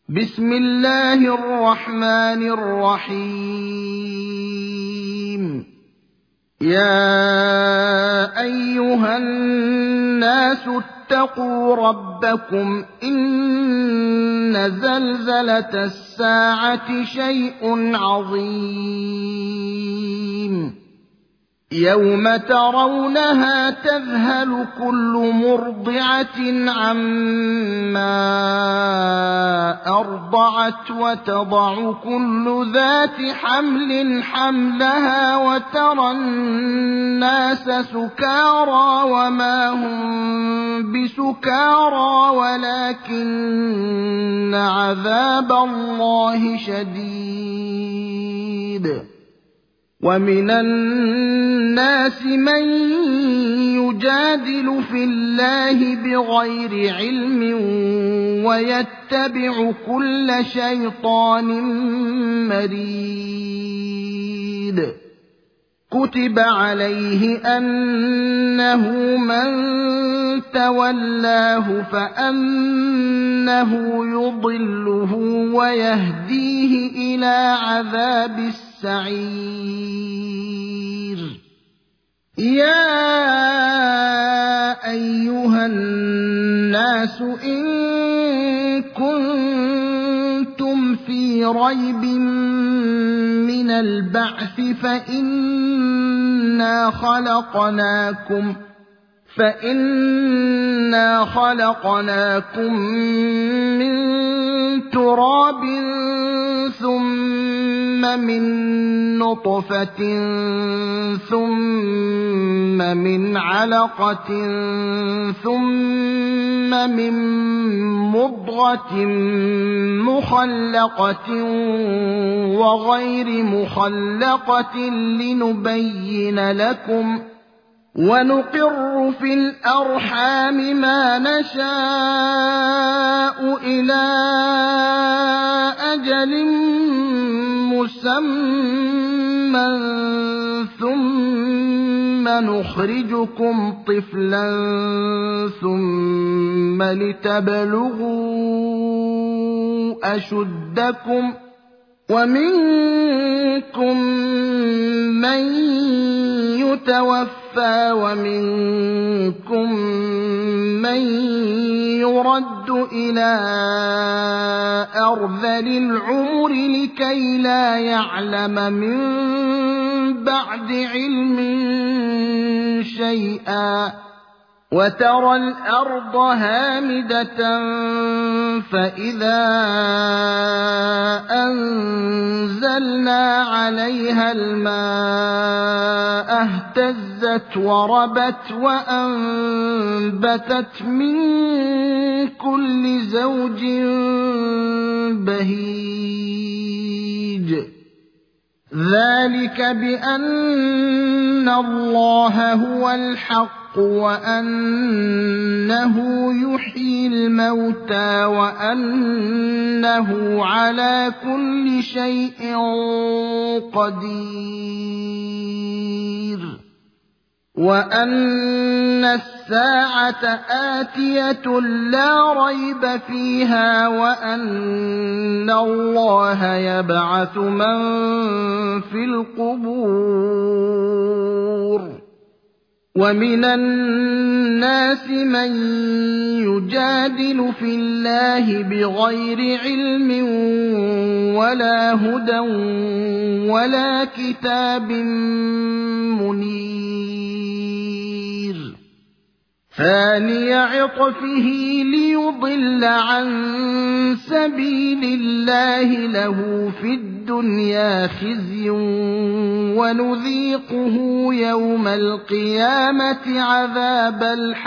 بسم الله الرحمن الرحيم. يا أيها الناس اتقوا ربكم إن زلزلة الساعة شيء عظيم يوم ترونها تذهل كل مرضعة عما أرضعت وتضع كل ذات حمل حملها وترى الناس سكارى وما هم بسكارى ولكن عذاب الله شديد. ومن الناس من يجادل في الله بغير علم ويتبع كل شيطان مريد. كتب عليه أنه من تولاه فأنه يضله ويهديه إلى عذاب السعير. يا أيها الناس إن كنتم في ريب من البعث فإنا خلقناكم من تراب ثم من نطفة ثم من علقة ثم من مضغة مخلقة وغير مخلقة لنبين لكم ونقر في الأرحام ما نشاء إلى أجل مسمى ثم نخرجكم طفلا ثم لتبلغوا أشدكم ومنكم من يتوفى ومنكم من يرد إلى أرذل العمر لكي لا يعلم من بعد علم شيئا. وترى الأرض هامدة فإذا أنزلنا عليها الماء اهتزت وربت وأنبتت من كل زوج بهيج. ذلك بأن الله هو الحق وأنه يحيي الموتى وأنه على كل شيء قدير وأن الساعة آتية لا ريب فيها وأن الله يبعث من في القبور. ومن الناس من يجادل في الله بغير علم ولا هدى ولا كتاب منير. ثاني عطفه ليضل عن سبيل الله له في الدنيا خزي ونذيقه يوم القيامة عذاب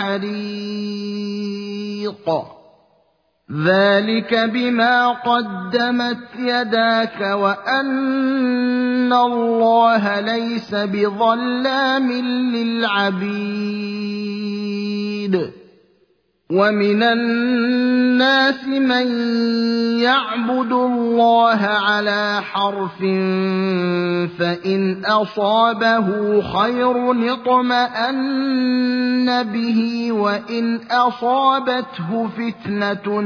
الحريق. ذلك بما قدمت يداك وأن الله ليس بظلام للعبيد. ومن الناس النَّاسِ مَن يَعْبُدُ اللَّهَ عَلَىٰ حَرْفٍ فَإِنْ أَصَابَهُ خَيْرٌ اطْمَأَنَّ بِهِ وَإِنْ أَصَابَتْهُ فِتْنَةٌ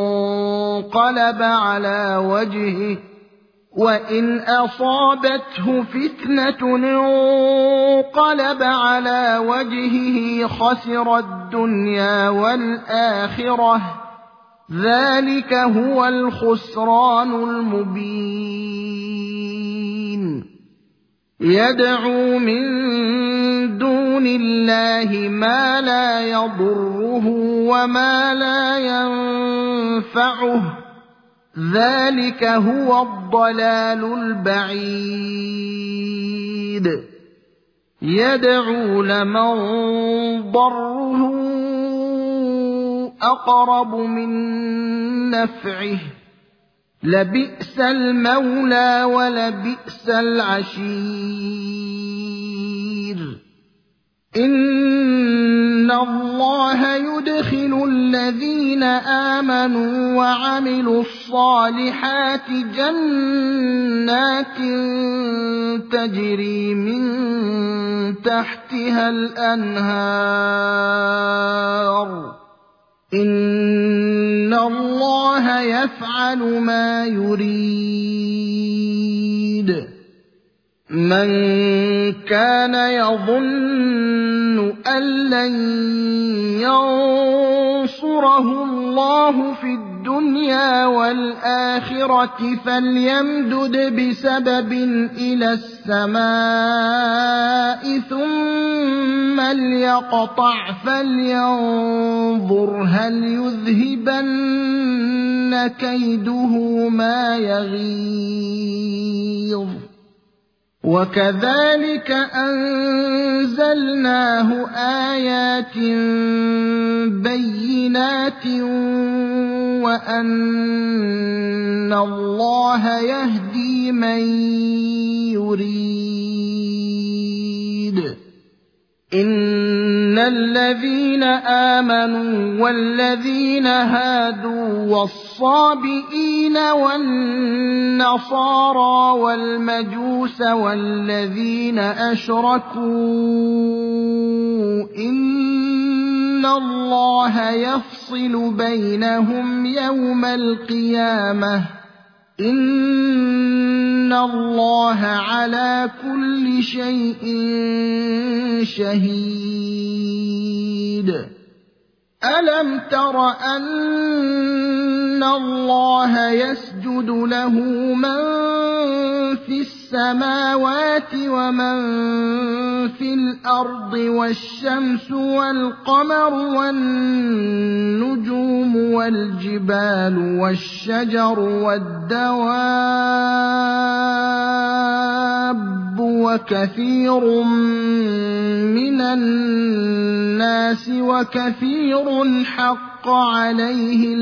انقلب على وجهه خسر الدنيا والآخرة ۚ ذلك هو الخسران المبين. يدعو من دون الله ما لا يضره وما لا ينفعه، ذلك هو الضلال البعيد. يدعو لمن ضره أقرب من نفعه، لبئس المولى ولبئس العشير. إِنَّ اللَّهَ يُدْخِلُ الَّذِينَ آمَنُوا وَعَمِلُوا الصَّالِحَاتِ جَنَّاتٍ تَجْرِي مِن تَحْتِهَا الْأَنْهَارُ ۚ إِنَّ اللَّهَ يَفْعَلُ مَا يُرِيدُ. مَن كَانَ يَظُنُّ أَن لَّن يَنصُرَهُ اللَّهُ فِي الدُّنْيَا وَالْآخِرَةِ فَلْيَمْدُدْ بِسَبَبٍ إِلَى السَّمَاءِ ثُمَّ لْيَقْطَعْ فَلْيَنظُرْ هَلْ يُذْهِبَنَّ كَيْدُهُ مَا يَغِيظُ. وَكَذَلِكَ أَنزَلْنَاهُ آيَاتٍ بَيِّنَاتٍ وَأَنَّ اللَّهَ يَهْدِي مَن يُرِيدُ. إِنَّ الَّذِينَ آمَنُوا وَالَّذِينَ هَادُوا وَالصَّابِئِينَ وَالنَّصَارَىٰ وَالْمَجُوسَ وَالَّذِينَ أَشْرَكُوا إِنَّ اللَّهَ يَفْصِلُ بَيْنَهُمْ يَوْمَ الْقِيَامَةِ ۚ إِنَّ اللَّهَ عَلَىٰ كُلِّ شَيْءٍ شَهِيدٌ. أَلَمْ تَرَ أَنَّ اللَّهَ يَسْجُدُ لَهُ مَن فِي السَّمَاوَاتِ وَمَن فِي الْأَرْضِ وَالشَّمْسُ وَالْقَمَرُ وَالنُّجُومُ وَالْجِبَالُ وَالشَّجَرُ وَالدَّوَابُّ وَكَثِيرٌ مِّنَ النَّاسِ وَكَثِيرٌ حَقَّ عَلَيْهِ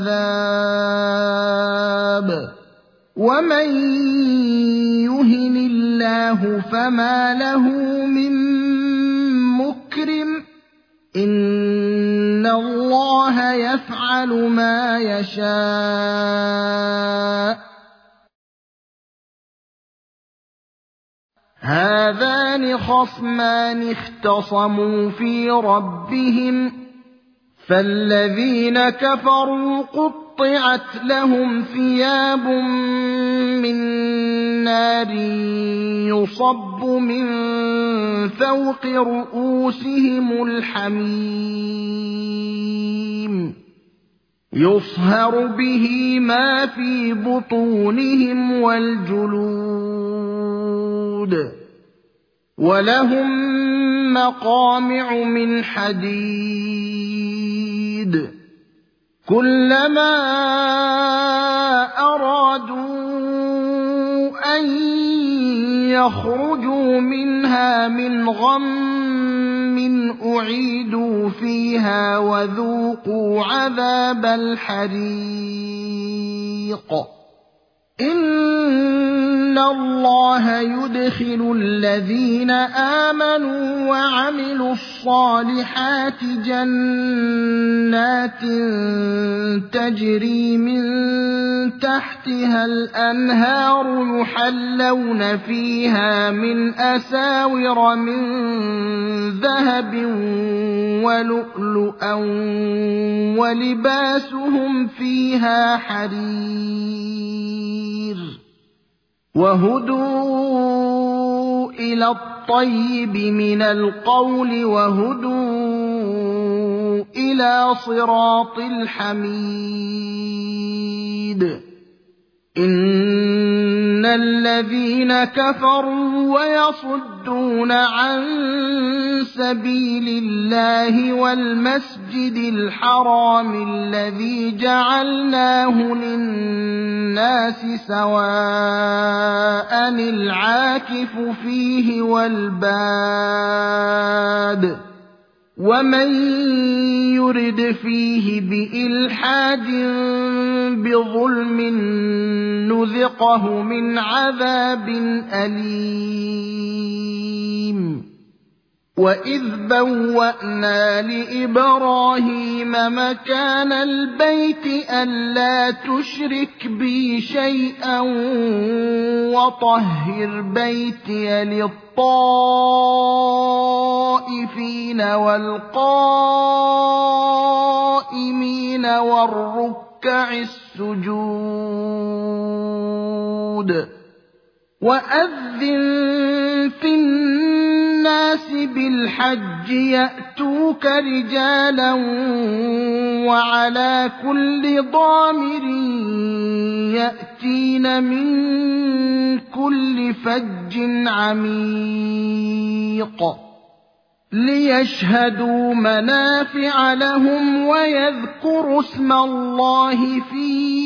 الْعَذَابُ. وَمَن يُهِنِ اللَّهُ فَمَا لَهُ مِن مُّكْرِمٍ ۚ إِنَّ اللَّهَ يَفْعَلُ مَا يَشَاءُ. هَٰذَانِ خَصْمَانِ اخْتَصَمُوا فِي رَبِّهِمْ ۖ فَالَّذِينَ كَفَرُوا قُطِّعَتْ لَهُمْ ثِيَابٌ مِّن نَّارٍ يُصَبُّ مِن فَوْقِ رُءُوسِهِمُ الْحَمِيمُ يُصْهَرُ بِهِ مَا فِي بُطُونِهِمْ وَالْجُلُودُ، وَلَهُم مَّقَامِعُ مِنْ حَدِيدٍ كُلَّمَا أَرَادُوا أَن يَخْرُجُوا مِنْهَا مِنْ غَمٍّ أُعِيدُوا فِيهَا وَذُوقُوا عَذَابَ الْحَرِيقِ إِنَّ اللَّهَ يُدْخِلُ الَّذِينَ آمَنُوا وَعَمِلُوا الصَّالِحَاتِ جَنَّاتٍ تَجْرِي مِن تَحْتِهَا الْأَنْهَارُ يُحَلَّوْنَ فِيهَا مِنْ أَسَاوِرَ مِن ذَهَبٍ وَلُؤْلُؤًا وَلِبَاسُهُمْ فِيهَا حَرِيرٌ وَهُدُوا إِلَى الطَّيِّبِ مِنَ الْقَوْلِ وَهُدُوا إِلَى صِرَاطِ الْحَمِيدِ إِنَّ الَّذِينَ كَفَرُوا وَيَصُدُّونَ عَن سَبِيلِ اللَّهِ وَالْمَسْجِدِ الْحَرَامِ الَّذِي جَعَلْنَاهُ لِلنَّاسِ سَوَاءً الْعَاكِفُ فِيهِ وَالْبَادِ وَمَن يُرِدْ فِيهِ بِإِلْحَادٍ بِظُلْمٍ نُذِقْهُ مِنْ عَذَابٍ أَلِيمٍ وَإِذْ بَوَّأْنَا لِإِبْرَاهِيمَ مَكَانَ الْبَيْتِ أَلَّا تُشْرِكْ بِي شَيْئًا وَطَهِّرْ بَيْتِيَ لِلطَّائِفِينَ وَالْقَائِمِينَ وَالرُّكَّعِ السُّجُودِ وَأَذِّن فِي النَّاسِ بِالْحَجِّ يَأْتُوكَ رِجَالًا وَعَلَىٰ كُلِّ ضَامِرٍ يَأْتِينَ مِن كُلِّ فَجٍّ عَمِيقٍ لِيَشْهَدُوا مَنَافِعَ لَهُمْ وَيَذْكُرُوا اسْمَ اللَّهِ فِي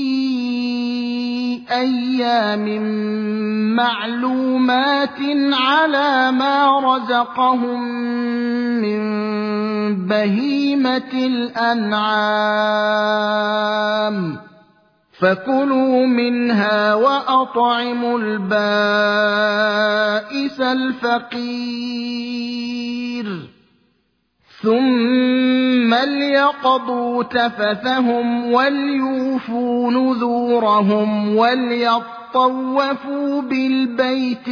أَيَّامٍ مَّعْلُومَاتٍ عَلَىٰ مَا رَزَقَهُم مِّن بَهِيمَةِ الْأَنْعَامِ فَكُلُوا مِنْهَا وَأَطْعِمُوا الْبَائِسَ الْفَقِيرَ ثُمَّ لْيَقْضُوا تَفَثَهُمْ وَلْيُوفُوا نُذُورَهُمْ وَلْيَطَّوَّفُوا بِالْبَيْتِ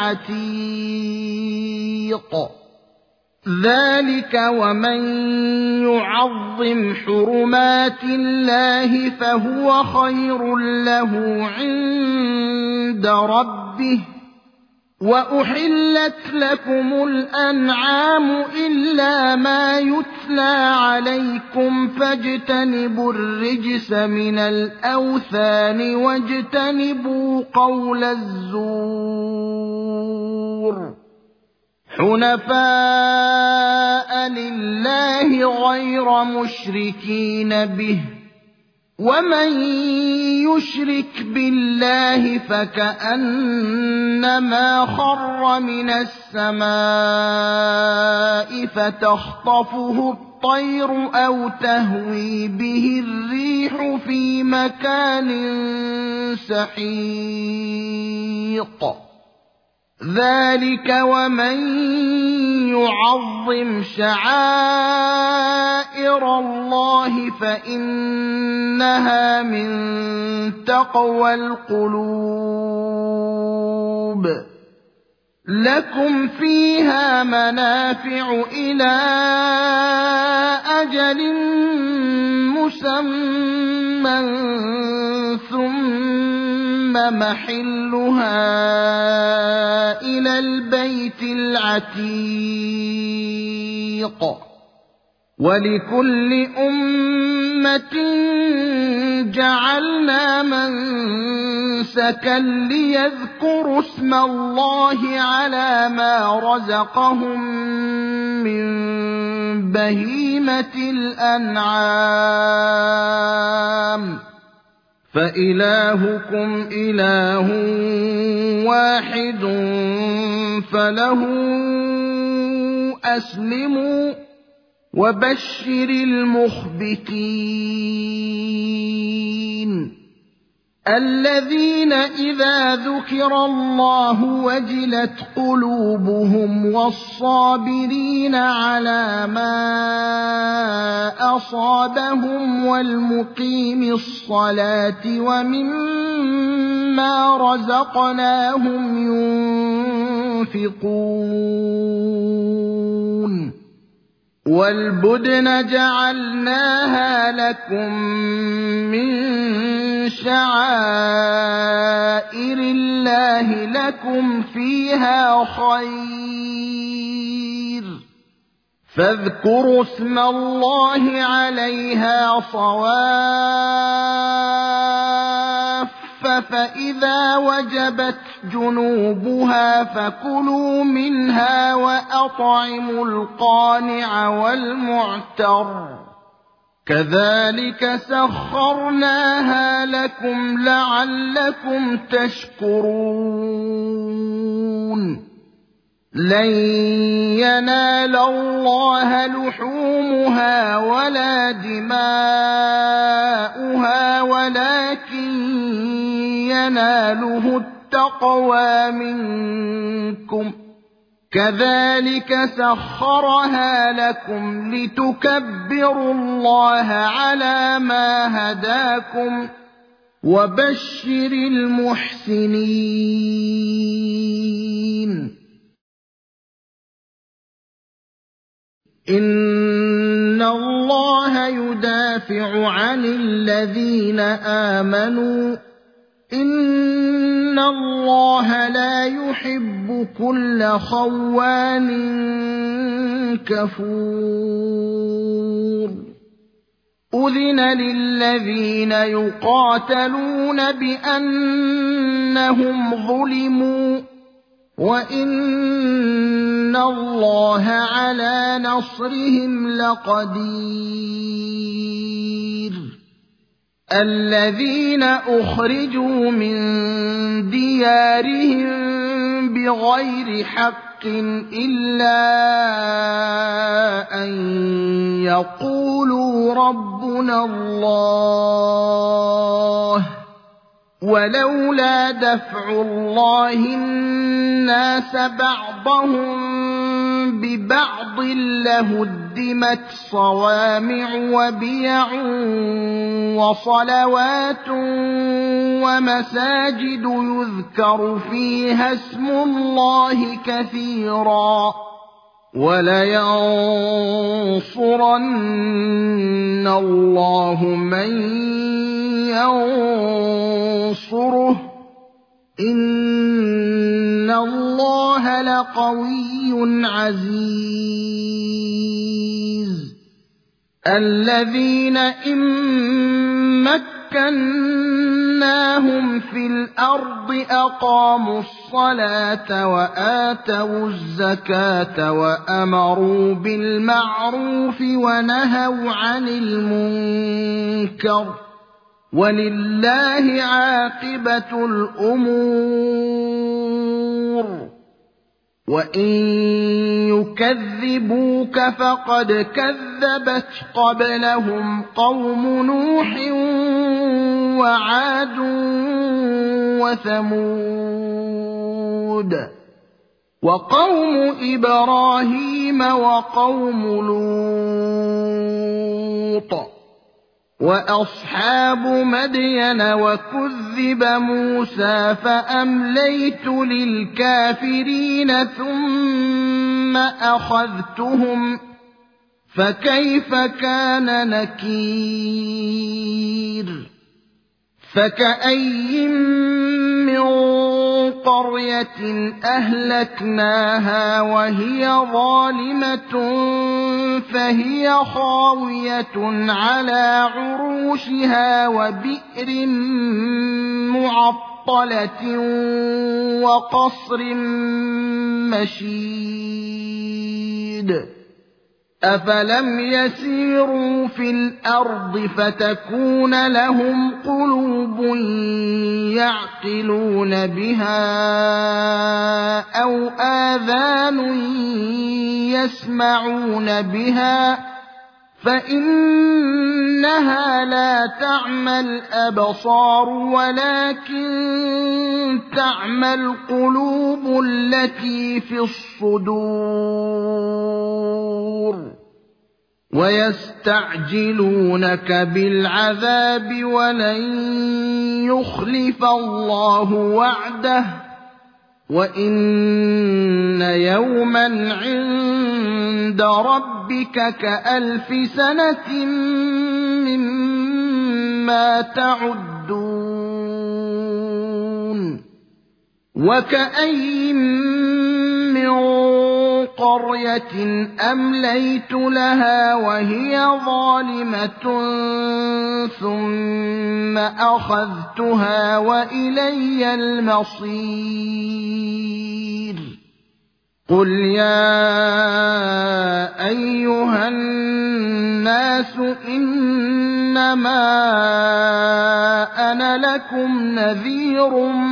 الْعَتِيقِ ذَلِكَ وَمَن يُعَظِّمْ حُرُمَاتِ اللَّهِ فَهُوَ خَيْرٌ لَّهُ عِندَ رَبِّهِ وَأُحِلَّتْ لَكُمُ الْأَنْعَامُ إِلَّا مَا يُتْلَىٰ عَلَيْكُمْ فَاجْتَنِبُوا الرِّجْسَ مِنَ الْأَوْثَانِ وَاجْتَنِبُوا قَوْلَ الزُّورِ حُنَفَاءَ لِلَّهِ غَيْرَ مُشْرِكِينَ بِهِ وَمَن يُشْرِكْ بِاللَّهِ فَكَأَنَّمَا خَرَّ مِنَ السَّمَاءِ فَتَخْطَفُهُ الطَّيْرُ أَوْ تَهْوِي بِهِ الرِّيحُ فِي مَكَانٍ سَحِيقٍ ذَلِكَ وَمَن يُعَظِّمْ شَعَائِرَ اللَّهِ فَإِنَّهَا مِن تَقْوَى الْقُلُوبِ لَكُمْ فِيهَا مَنَافِعُ إِلَىٰ أَجَلٍ مُّسَمًّى ثُمَّ مَحِلُّهَا إِلَى الْبَيْتِ الْعَتِيقِ وَلِكُلِّ أُمَّةٍ جَعَلْنَا مَنسَكًا لِّيَذْكُرُوا اسْمَ اللَّهِ عَلَىٰ مَا رَزَقَهُم مِّن بَهِيمَةِ الْأَنْعَامِ فَإِلَٰهُكُمْ إِلَٰهٌ وَاحِدٌ فَلَهُ أَسْلِمُوا وَبَشِّرِ الْمُخْبِتِينَ الذين إذا ذكر الله وجلت قلوبهم والصابرين على ما أصابهم والمقيم الصلاة ومما رزقناهم ينفقون والبدن جعلناها لكم من شعائر الله لكم فيها خير فاذكروا اسم الله عليها صواف فإذا وجبت جنوبها فكلوا منها وأطعموا القانع والمعتر كذلك سخرناها لكم لعلكم تشكرون لن ينال الله لحومها ولا دماؤها ولكن يناله التقوى منكم كذلك سخرها لكم لتكبروا الله على ما هداكم وبشر المحسنين إن الله يدافع عن الذين آمنوا إن الله لا يحب كل خوان كفور أذن للذين يقاتلون بأنهم ظلموا وإن الله على نصرهم لقدير الذين أخرجوا من ديارهم بغير حق إلا أن يقولوا ربنا الله ولولا دفع الله الناس بعضهم ببعض لهدمت صوامع وبيع وصلوات ومساجد يذكر فيها اسم الله كثيرا ولينصرن الله من ينصره إن الله لقوي عزيز الذين إن مكناهم في الأرض أقاموا الصلاة وآتوا الزكاة وأمروا بالمعروف ونهوا عن المنكر ولله عاقبة الأمور وإن يكذبوك فقد كذبت قبلهم قوم نوح وعاد وثمود وقوم إبراهيم وقوم لوط وأصحاب مدين وكذب موسى فأمليت للكافرين ثم أخذتهم فكيف كان نكير فكأي من قرية أهلكناها وهي ظالمة فهي خاوية على عروشها وبئر معطلة وقصر مشيد أفلم يسيروا في الأرض فتكون لهم قلوب يعقلون بها أو آذان يسمعون بها فإنها لا تعمى الأبصار ولكن تعمى القلوب التي في الصدور ويستعجلونك بالعذاب ولن يخلف الله وعده وإن يوما عند ربك كألف سنة مما تعدون وكأين من قرية أمليت لها وهي ظالمة ثم أخذتها وإلي المصير قل يا أيها الناس إنما أنا لكم نذير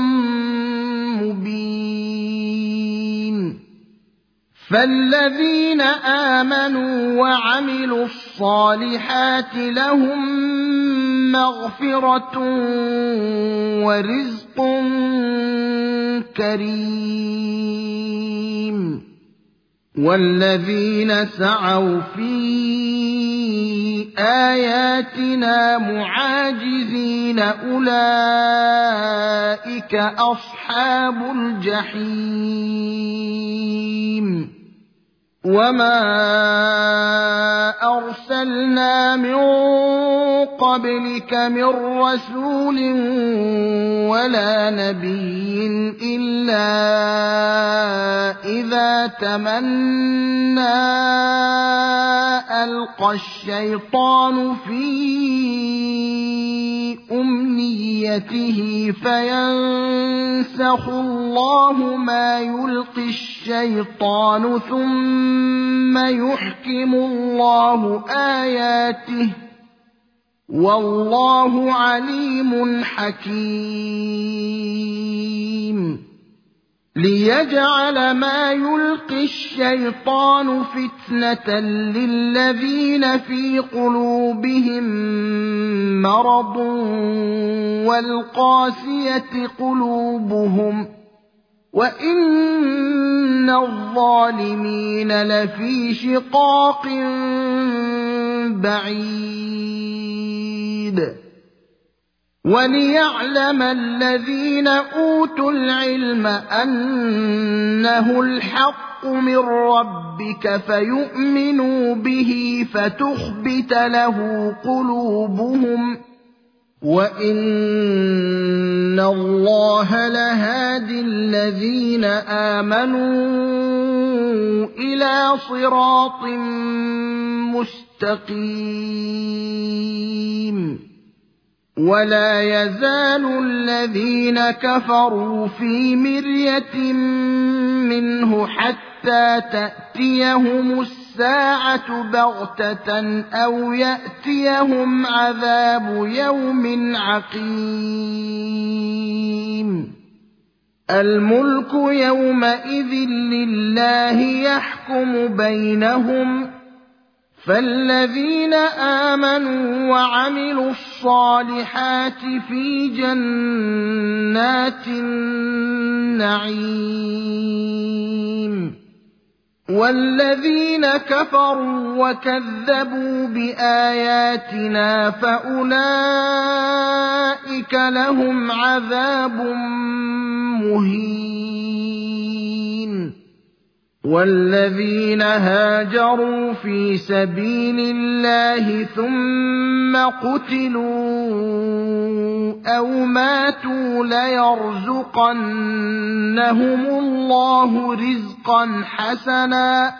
مبين فالذين آمنوا وعملوا الصالحات لهم مغفرة ورزق كريم والذين سعوا في آياتنا معاجزين أولئك أصحاب الجحيم وما أرسلنا من قبلك من رسول ولا نبي إلا إذا تمنى ألقى الشيطان في أمنيته فينسخ الله ما يلقي الشيطان ثم يحكم الله آياته والله عليم حكيم ليجعل ما يلقي الشيطان فتنة للذين في قلوبهم مرض والقاسية قلوبهم وإن الظالمين لفي شقاق بعيد وليعلم الذين أوتوا العلم أنه الحق من ربك فيؤمنوا به فتخبت له قلوبهم وإن الله لهادي الذين آمنوا إلى صراط مستقيم ولا يزال الذين كفروا في مرية منه حتى تأتيهم الساعة بغتة أو يأتيهم عذاب يوم عقيم الملك يومئذ لله يحكم بينهم فالذين آمنوا وعملوا الصالحات في جنات النعيم والذين كفروا وكذبوا بآياتنا فأولئك لهم عذاب مهين والذين هاجروا في سبيل الله ثم قتلوا أو ماتوا ليرزقنهم الله رزقا حسنا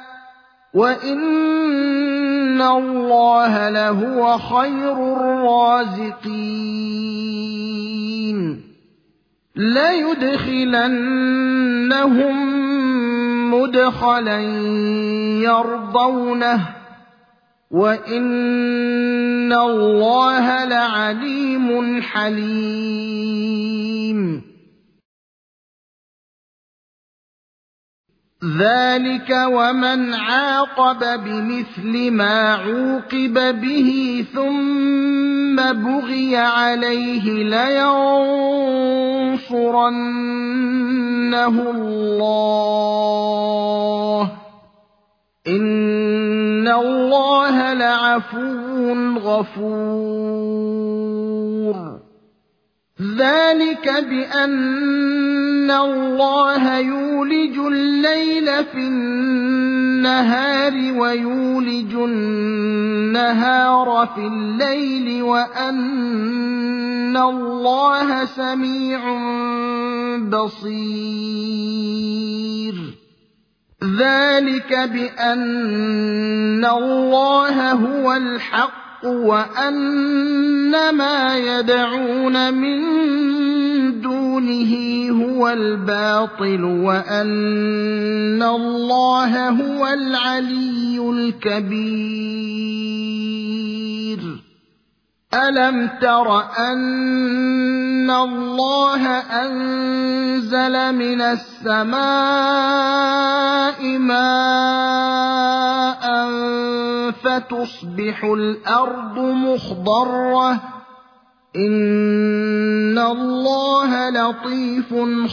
وإن الله لهو خير الرازقين ليدخلنهم مدخلا يرضونه وإن الله لعليم حليم ذلك ومن عاقب بمثل ما عوقب به ثم بغي عليه لينصرنه الله إن الله لعفو غفور ذلك بأن الله يولج الليل في النهار ويولج النهار في الليل وأن الله سميع بصير ذلك بأن الله هو الحق وأن ما يدعون من دونه هو الباطل وأن الله هو العلي الكبير ألم تر أن الله أنزل من السماء ماء فتصبح الأرض مخضرة إن الله لطيف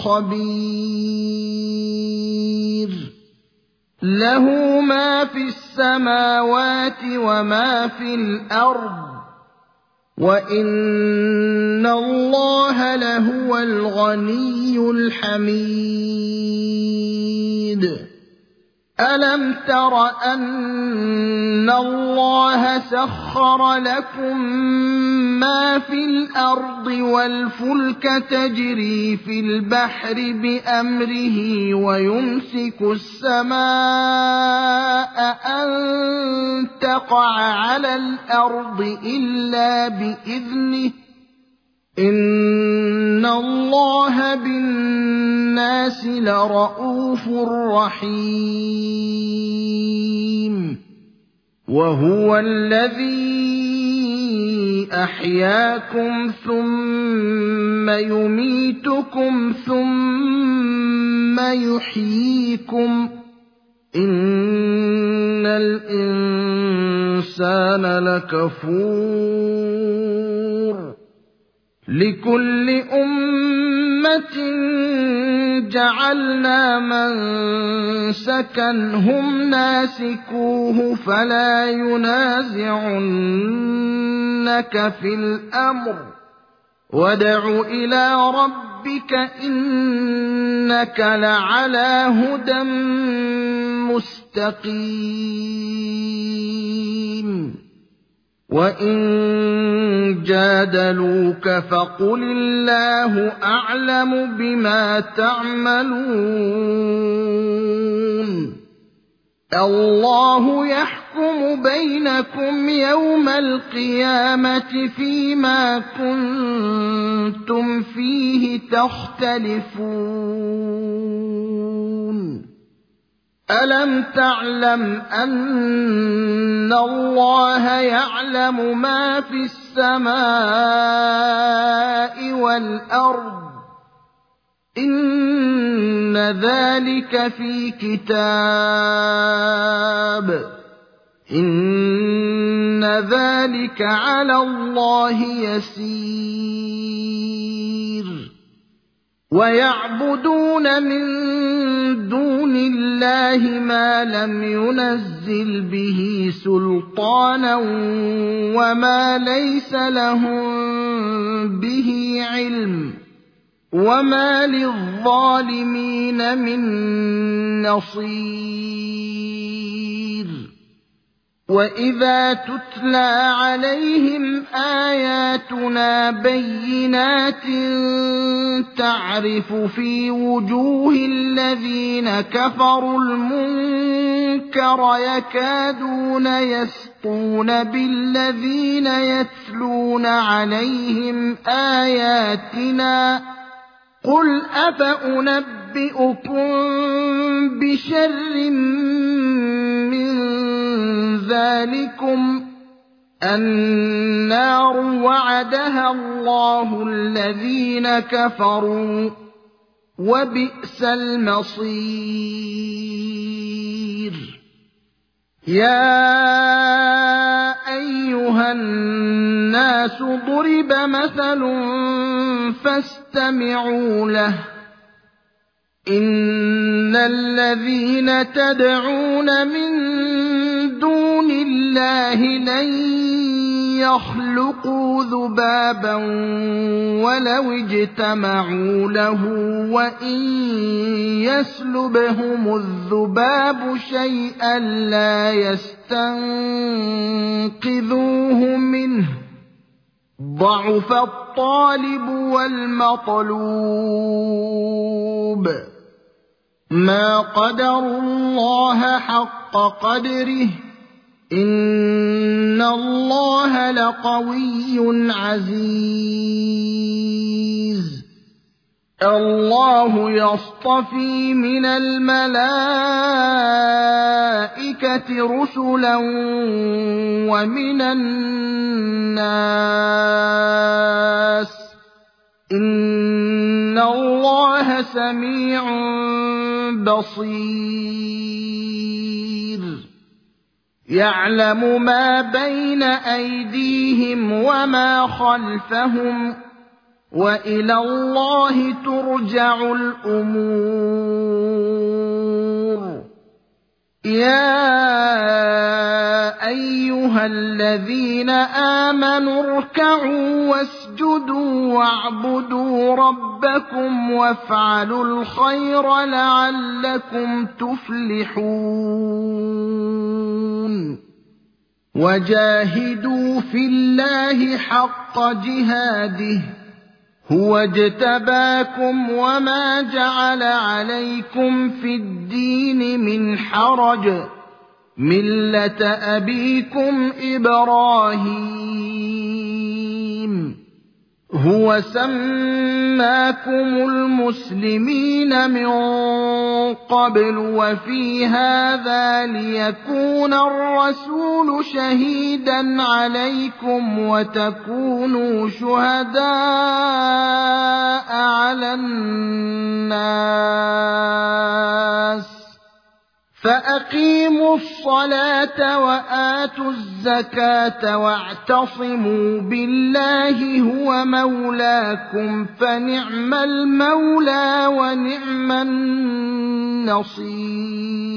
خبير له ما في السماوات وما في الأرض وإن الله لهو الغني الحميد ألم تر أن الله سخر لكم ما في الأرض والفلك تجري في البحر بأمره ويمسك السماء أن تقع على الأرض إلا بإذنه إن الله بالناس لرءوف رحيم وهو الذي أحياكم ثم يميتكم ثم يحييكم إن الإنسان لكفور لكل أمة جعلنا منسكا هم ناسكوه فلا ينازعنك في الأمر وادع إلى ربك إنك لعلى هدى مستقيم وإن جادلوك فقل الله أعلم بما تعملون الله يحكم بينكم يوم القيامة فيما كنتم فيه تختلفون ألم تعلم أن الله يعلم ما في السماء والأرض إن ذلك في كتاب إن ذلك على الله يسير ويعبدون من دون الله ما لم ينزل به سلطانا وما ليس لهم به علم وما للظالمين من نصير وإذا تتلى عليهم آياتنا بينات تعرف في وجوه الذين كفروا المنكر يكادون يسطون بالذين يتلون عليهم آياتنا قل أفأنبئكم بشر من ذلكم النار وعدها الله الذين كفروا وبئس المصير. يا أيها الناس ضرب مثل فاستمعوا له. إن الذين تدعون من دون الله لن يخلقوا ذبابا ولو اجتمعوا له وإن يسلبهم الذباب شيئا لا يستنقذوه منه ضعف الطالب والمطلوب. ما قدروا الله حق قدره إن الله لقوي عزيز. الله يصطفي من الملائكة رسلا ومن الناس إن الله سميع بصير. يعلم ما بين أيديهم وما خلفهم وإلى الله ترجع الأمور. يا أيها الذين آمنوا اركعوا واسجدوا واعبدوا ربكم وافعلوا الخير لعلكم تفلحون. وجاهدوا في الله حق جهاده هو اجتباكم وما جعل عليكم في الدين من حرج ملة أبيكم إبراهيم هو سماكم المسلمين من قبل وفي هذا ليكون الرسول شهيدا عليكم وتكونوا شهداء على الناس. فأقيموا الصلاة وآتوا الزكاة واعتصموا بالله هو مولاكم فنعم المولى ونعم النصير.